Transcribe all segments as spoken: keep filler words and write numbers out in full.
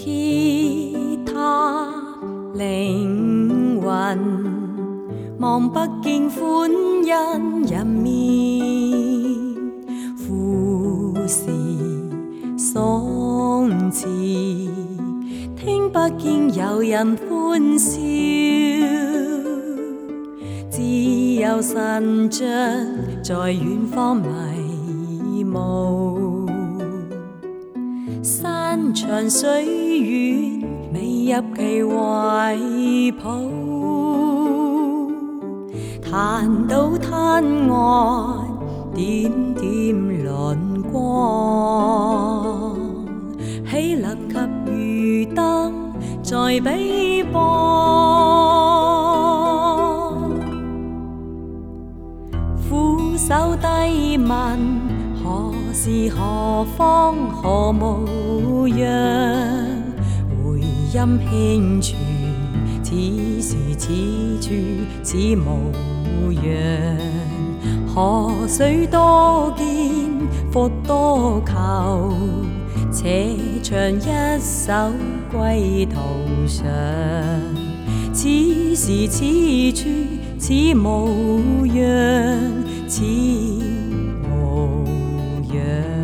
鐵塔凌雲，望不見歡欣人面，富士鬆弛，聽不見有人歡笑，只有神像在遠方迷霧。山長水遠，未入其懷抱。彈到灘岸，點點輪光，豈能及漁燈在彼邦？俯首低問，何時何方何模樣？回音輕傳，此時此處此模樣。河水多見，復多求，且長一首歸途上。此時此處此模樣，此模樣。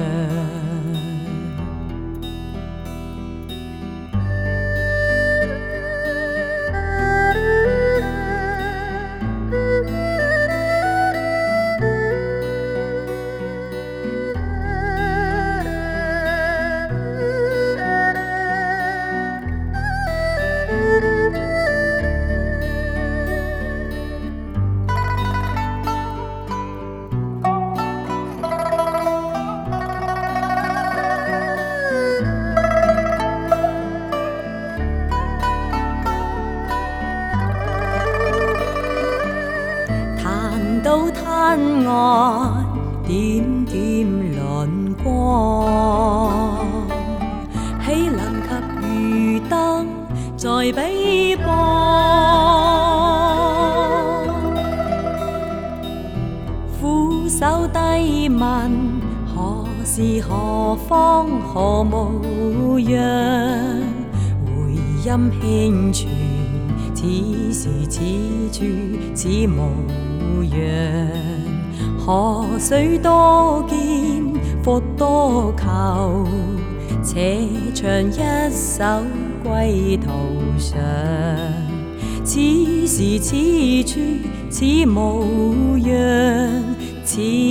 到灘岸，點點輪光，豈能及漁燈在彼邦？俯首低問，何時何方何模樣？回音輕傳，此時此處此模樣。河水多見，復多求，且長一首歸途上。此時此處此模樣，此